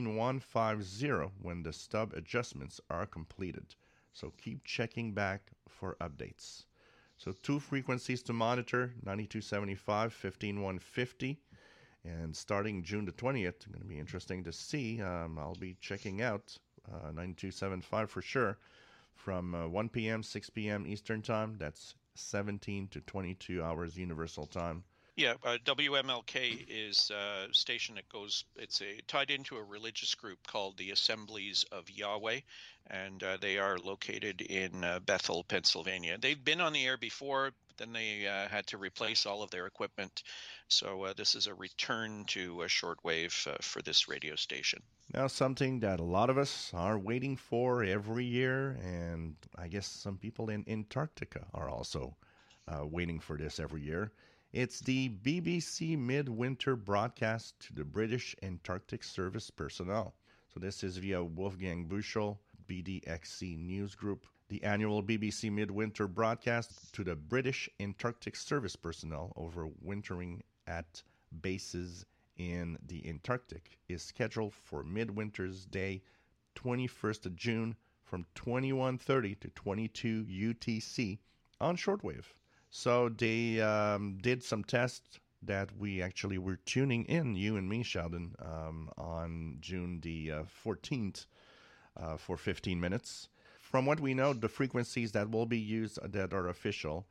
15150 when the stub adjustments are completed. So keep checking back for updates. So 2 frequencies to monitor, 9275, 15150. And starting June the 20th, it's going to be interesting to see. I'll be checking out 9275 for sure from 1 p.m., 6 p.m. Eastern Time. That's 17 to 22 hours Universal Time. Yeah, WMLK is a station that goes, tied into a religious group called the Assemblies of Yahweh, and they are located in Bethel, Pennsylvania. They've been on the air before, but then they had to replace all of their equipment. So this is a return to a shortwave for this radio station. Now, something that a lot of us are waiting for every year, and I guess some people in Antarctica are also waiting for this every year. It's the BBC Midwinter broadcast to the British Antarctic Service personnel. So this is via Wolfgang Buchel, BDXC News Group. The annual BBC Midwinter broadcast to the British Antarctic Service personnel overwintering at bases in the Antarctic is scheduled for Midwinter's Day, 21st of June, from 21:30 to 22 UTC on shortwave. So they did some tests that we actually were tuning in, you and me, Sheldon, on June the 14th for 15 minutes. From what we know, the frequencies that will be used that are official,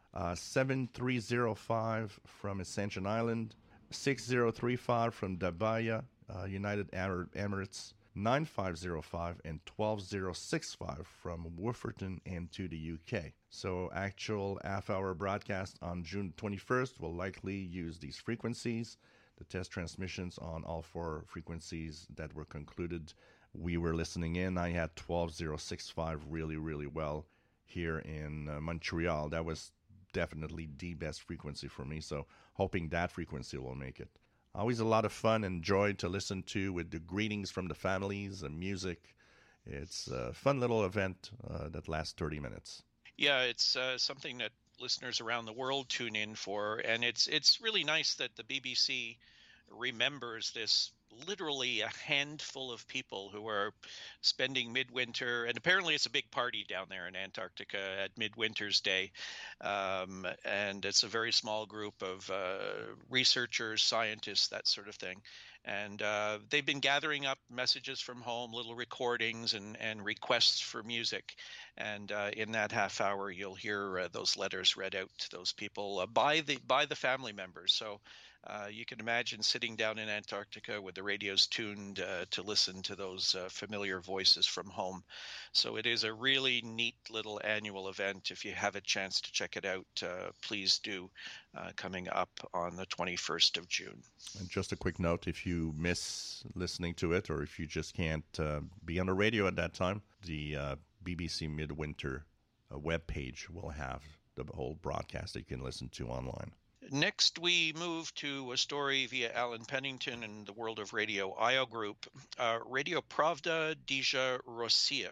7305 from Ascension Island, 6035 from Dabaya, United Arab Emirates, 9505 and 12065 from Wolverton and to the UK. So actual half-hour broadcast on June 21st will likely use these frequencies. The test transmissions on all 4 frequencies that were concluded we were listening in. I had 12065 really, really well here in Montreal. That was definitely the best frequency for me. So hoping that frequency will make it. Always a lot of fun and joy to listen to with the greetings from the families and music. It's a fun little event that lasts 30 minutes. Yeah, it's something that listeners around the world tune in for, and it's really nice that the BBC remembers this literally a handful of people who are spending midwinter, and apparently it's a big party down there in Antarctica at Midwinter's Day, and it's a very small group of researchers, scientists, that sort of thing. And they've been gathering up messages from home, little recordings and requests for music. And in that half hour, you'll hear those letters read out to those people by the family members. So you can imagine sitting down in Antarctica with the radios tuned to listen to those familiar voices from home. So it is a really neat little annual event. If you have a chance to check it out, please do, coming up on the 21st of June. And just a quick note, if you miss listening to it or if you just can't be on the radio at that time, the BBC Midwinter webpage will have the whole broadcast that you can listen to online. Next, we move to a story via Alan Pennington in the World of Radio IO Group. Radio Pravda Dizha Rossiya,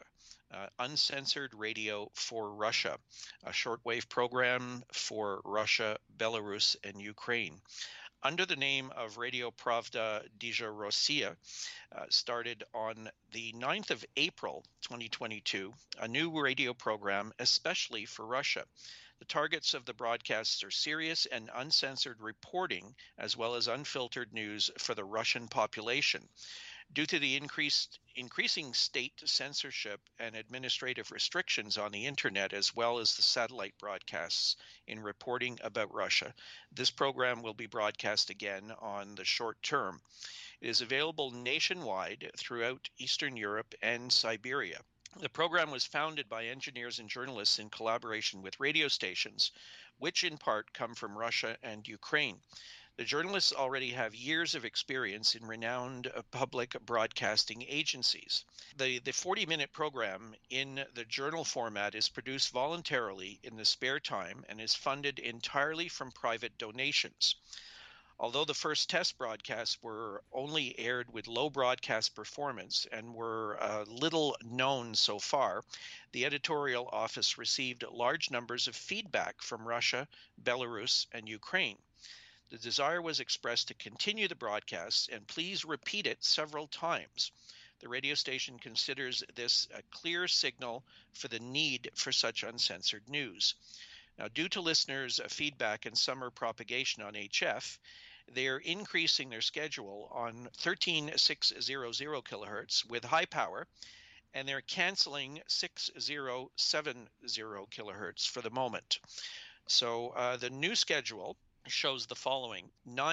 uncensored radio for Russia, a shortwave program for Russia, Belarus, and Ukraine. Under the name of Radio Pravda Dizha Rossiya, started on the 9th of April 2022, a new radio program especially for Russia. The targets of the broadcasts are serious and uncensored reporting, as well as unfiltered news for the Russian population. Due to the increasing state censorship and administrative restrictions on the internet, as well as the satellite broadcasts in reporting about Russia, this program will be broadcast again on the short term. It is available nationwide throughout Eastern Europe and Siberia. The program was founded by engineers and journalists in collaboration with radio stations, which in part come from Russia and Ukraine. The journalists already have years of experience in renowned public broadcasting agencies. The 40-minute program in the journal format is produced voluntarily in the spare time and is funded entirely from private donations. Although the first test broadcasts were only aired with low broadcast performance and were little known so far, the editorial office received large numbers of feedback from Russia, Belarus, and Ukraine. The desire was expressed to continue the broadcasts and please repeat it several times. The radio station considers this a clear signal for the need for such uncensored news. Now, due to listeners' feedback and summer propagation on HF, they are increasing their schedule on 13600 kilohertz with high power, and they're canceling 6070 kilohertz for the moment. So the new schedule shows the following: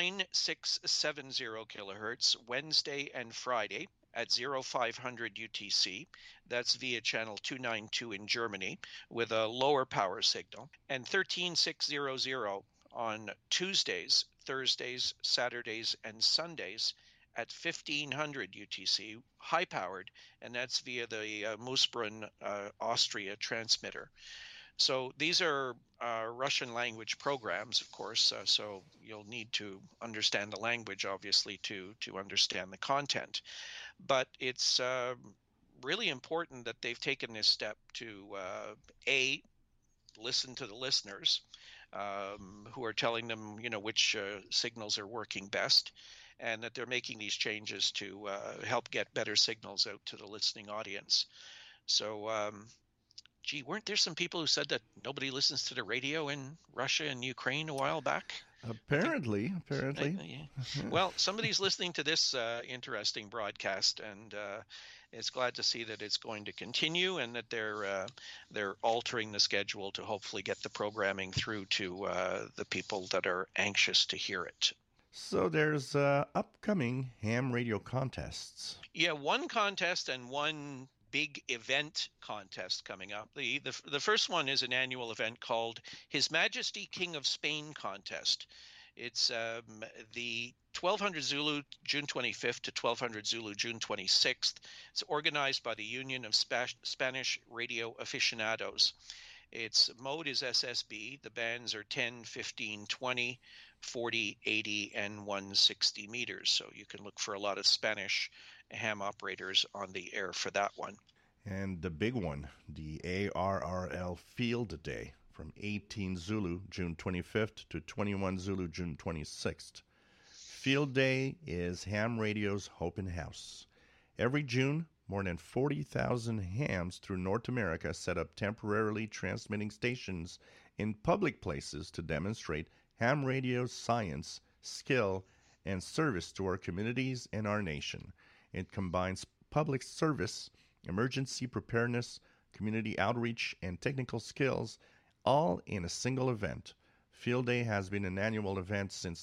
9670 kilohertz Wednesday and Friday at 0500 UTC. That's via channel 292 in Germany with a lower power signal, and 13600 on Tuesdays, Thursdays, Saturdays, and Sundays at 1500 UTC, high-powered, and that's via the Moosbrunn, Austria transmitter. So these are Russian language programs, of course, so you'll need to understand the language, obviously, to understand the content. But it's really important that they've taken this step to, A, listen to the listeners, who are telling them, which signals are working best, and that they're making these changes to help get better signals out to the listening audience. So, weren't there some people who said that nobody listens to the radio in Russia and Ukraine a while back? Apparently. Well, somebody's listening to this interesting broadcast, and it's glad to see that it's going to continue and that they're altering the schedule to hopefully get the programming through to the people that are anxious to hear it. So there's upcoming ham radio contests. Yeah, one contest and one big event contest coming up. The first one is an annual event called His Majesty King of Spain contest. It's the 1200 Zulu, June 25th to 1200 Zulu, June 26th. It's organized by the Union of Spanish Radio Aficionados. Its mode is SSB. The bands are 10, 15, 20, 40, 80, and 160 meters. So you can look for a lot of Spanish ham operators on the air for that one. And the big one, the ARRL Field Day from 18 Zulu, June 25th to 21 Zulu, June 26th. Field Day is ham radio's open house. Every June, more than 40,000 hams through North America set up temporarily transmitting stations in public places to demonstrate ham radio's science, skill, and service to our communities and our nation. It combines public service, emergency preparedness, community outreach, and technical skills, all in a single event. Field Day has been an annual event since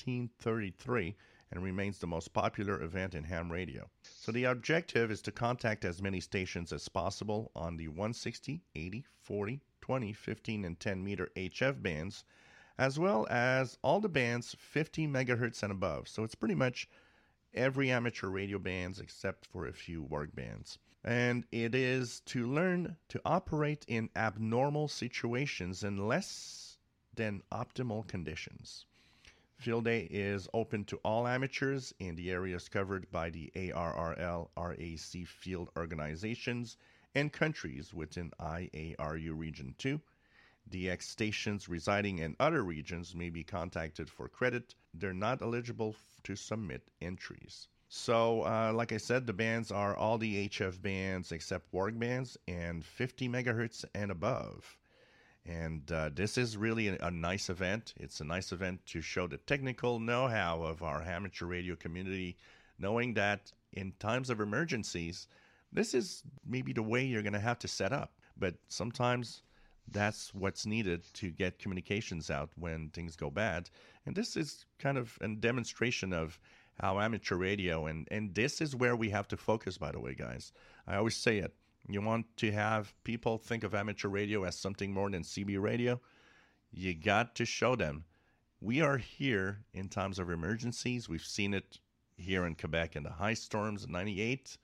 1933 and remains the most popular event in ham radio. So the objective is to contact as many stations as possible on the 160, 80, 40, 20, 15, and 10 meter HF bands, as well as all the bands 50 megahertz and above. So it's pretty much every amateur radio bands except for a few work bands. And it is to learn to operate in abnormal situations in less than optimal conditions. Field Day is open to all amateurs in the areas covered by the ARRL RAC field organizations and countries within IARU Region 2. DX stations residing in other regions may be contacted for credit. They're not eligible to submit entries. So, like I said, the bands are all the HF bands except work bands and 50 megahertz and above. And this is really a nice event. It's a nice event to show the technical know-how of our amateur radio community, knowing that in times of emergencies, this is maybe the way you're going to have to set up. But sometimes that's what's needed to get communications out when things go bad. And this is kind of a demonstration of how amateur radio, and this is where we have to focus, by the way, guys. I always say it. You want to have people think of amateur radio as something more than CB radio? You got to show them. We are here in times of emergencies. We've seen it here in Quebec in the high storms in 98.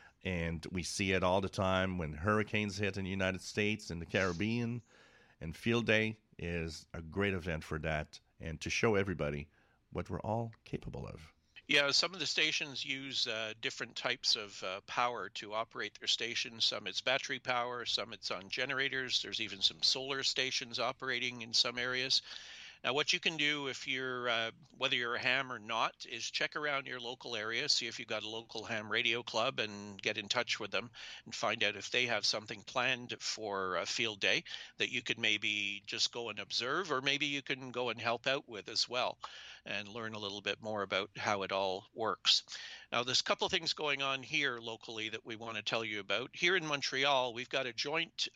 And we see it all the time when hurricanes hit in the United States and the Caribbean. And Field Day is a great event for that and to show everybody what we're all capable of. Yeah, some of the stations use different types of power to operate their stations. Some it's battery power, some it's on generators. There's even some solar stations operating in some areas. Now, what you can do if you're, whether you're a ham or not, is check around your local area, see if you've got a local ham radio club and get in touch with them and find out if they have something planned for a Field Day that you could maybe just go and observe, or maybe you can go and help out with as well and learn a little bit more about how it all works. Now, there's a couple of things going on here locally that we want to tell you about. Here in Montreal, we've got a joint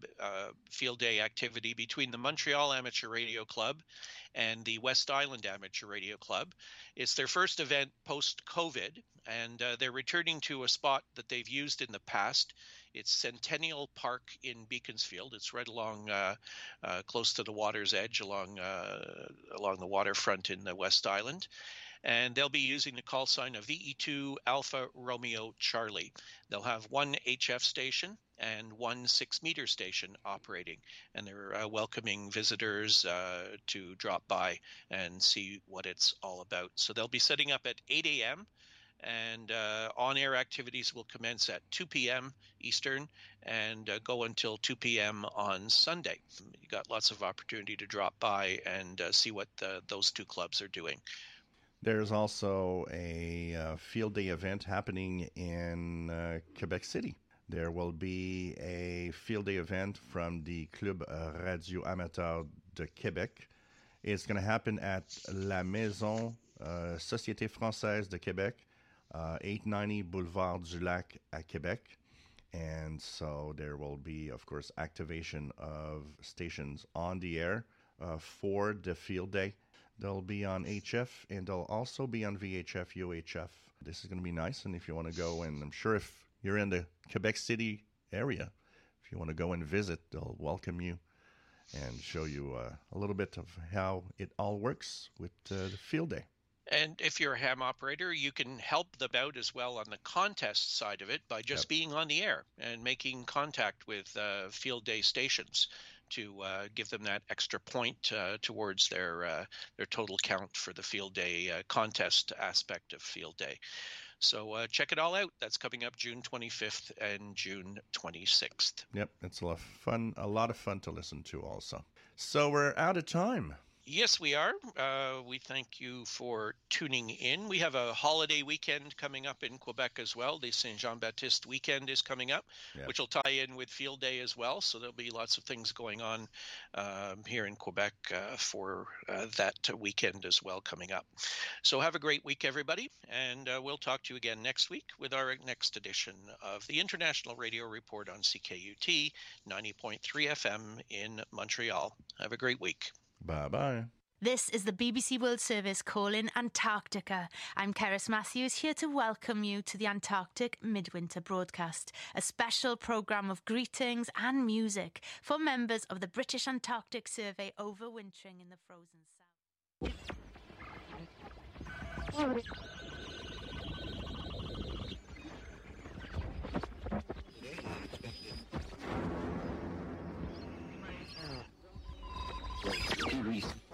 Field Day activity between the Montreal Amateur Radio Club and the West Island Amateur Radio Club. It's their first event post-COVID, and they're returning to a spot that they've used in the past. It's Centennial Park in Beaconsfield. It's right along close to the water's edge, along the waterfront in the West Island. And they'll be using the call sign of VE2 Alpha Romeo Charlie. They'll have one HF station and one 6-meter station operating, and they're welcoming visitors to drop by and see what it's all about. So they'll be setting up at 8 a.m., and on-air activities will commence at 2 p.m. Eastern and go until 2 p.m. on Sunday. You got lots of opportunity to drop by and see what those two clubs are doing. There's also a Field Day event happening in Quebec City. There will be a Field Day event from the Club Radio Amateur de Québec. It's going to happen at La Maison Société Française de Québec, 890 Boulevard du Lac à Québec. And so there will be, of course, activation of stations on the air for the Field Day. They'll be on HF, and they'll also be on VHF, UHF. This is going to be nice, and if you want to go, and I'm sure if you're in the Quebec City area, if you want to go and visit, they'll welcome you and show you a little bit of how it all works with the field day. And if you're a ham operator, you can help them out as well on the contest side of it by just being on the air and making contact with field day stations to give them that extra point towards their total count for the field day contest aspect of field day. So check it all out. That's coming up June 25th and June 26th. Yep, it's a lot of fun to listen to also. So we're out of time. Yes, we are. We thank you for tuning in. We have a holiday weekend coming up in Quebec as well. The Saint Jean-Baptiste weekend is coming up, which will tie in with Field Day as well. So there'll be lots of things going on here in Quebec for that weekend as well coming up. So have a great week, everybody. And we'll talk to you again next week with our next edition of the International Radio Report on CKUT 90.3 FM in Montreal. Have a great week. Bye-bye. This is the BBC World Service calling Antarctica. I'm Keris Matthews, here to welcome you to the Antarctic Midwinter broadcast, a special programme of greetings and music for members of the British Antarctic Survey overwintering in the frozen south.